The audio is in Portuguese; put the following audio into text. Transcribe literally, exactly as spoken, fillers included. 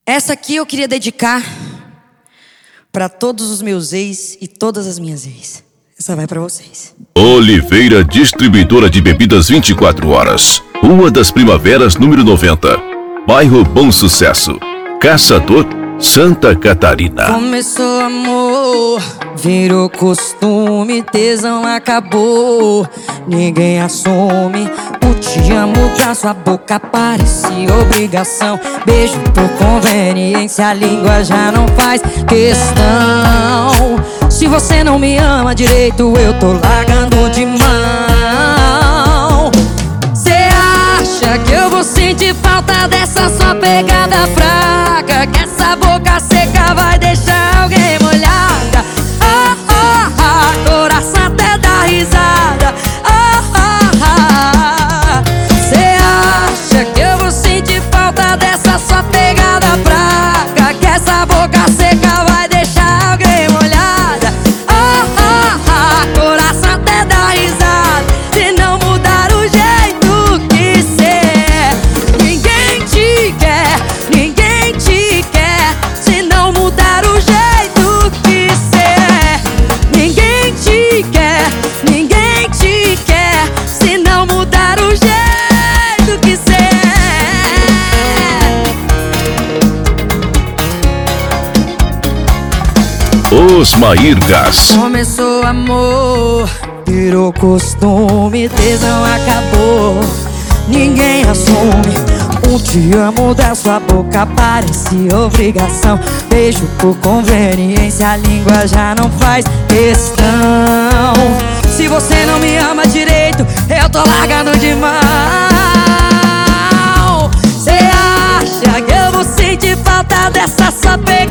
Essa aqui eu queria dedicar para todos os meus ex e todas as minhas ex. Essa vai para vocês. Oliveira, distribuidora de bebidas vinte e quatro horas. Rua das Primaveras, número noventa. Bairro Bom Sucesso. Caçador, Santa Catarina. Começou amor, virou costume, tesão acabou, ninguém assume. O te amo da sua boca parece obrigação. Beijo por conveniência, a língua já não faz questão. Se você não me ama direito, eu tô largando de mão. Cê acha que eu vou sentir falta dessa sua pegada fraca? Que essa boca seca vai deixar alguém molhada? Ah, ah, ah, coração até dá risada. Ah, ah, ah. Cê acha que eu vou sentir falta dessa sua pegada fraca? Que essa boca seca vai deixar alguém molhada? Ah, ah, ah, coração até dá risada. Se não mudar o jeito que cê é, ninguém te quer, ninguém te quer. Se não mudar o jeito que cê é, ninguém te quer, ninguém te quer. Se não mudar o jeito que cê é. Osmair Gás. Começou amor, virou costume, tesão acabou, ninguém assume. Um te amo da sua boca parece obrigação. Beijo por conveniência, a língua já não faz questão. Se você não me ama direito, eu tô largando de mão. Cê acha que eu vou sentir falta dessa sua pegada